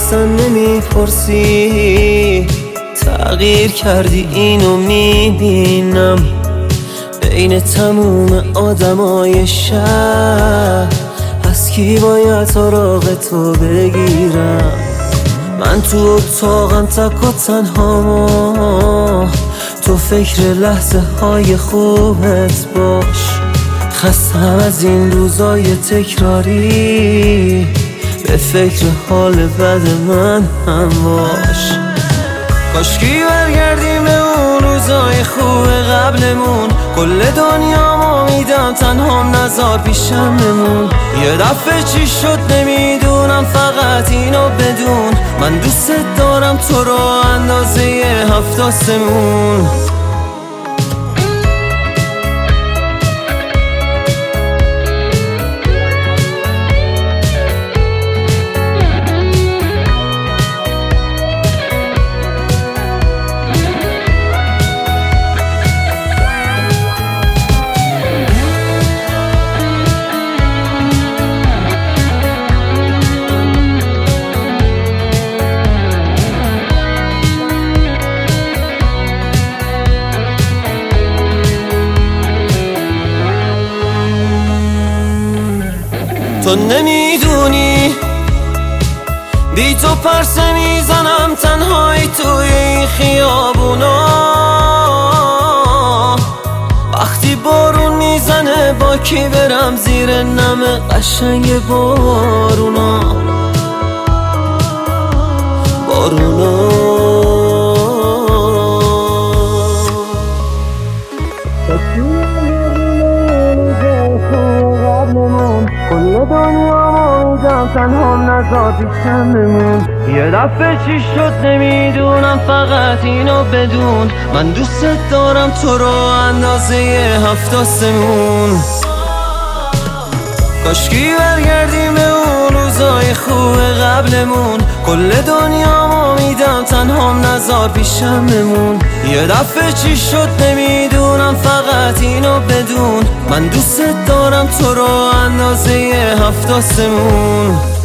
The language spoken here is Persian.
اصلا نمیپرسی، تغییر کردی اینو میبینم بین تموم آدمای شهر. از کی باید سراغ تو بگیرم؟ من تو اتاقم تک و تنها، تو فکر لحظه های خوبت باش. خستم از این روزای تکراری، به فکر حال بد من هم باش. کاشکی برگردیم به اون روزای خوب قبلمون، کل دنیا میدم تنهام نزار پیشم بمون. یه دفعه چی شد نمیدونم، فقط اینو بدون من دوست دارم تو رو اندازه 7 آسمون. تو نمیدونی بی تو پرسه میزنم تنهایی توی این خیابونا. وقتی بارون میزنه با کی برم زیر نم قشنگ بارونا. کل دنیا میدم تنهام نزار پیشم بمون. یه دفعه چی شد نمیدونم، فقط اینو بدون من دوست دارم تو رو اندازه 7 آسمون. کاشکی برگردیم به اون روزای خوب قبلمون، کل دنیا میدم تنهام نزار پیشم بمون. یه دفعه چی شد نمیدونم، فقط اینو بدون من دوست دارم تو رو اندازه 7 آسمون.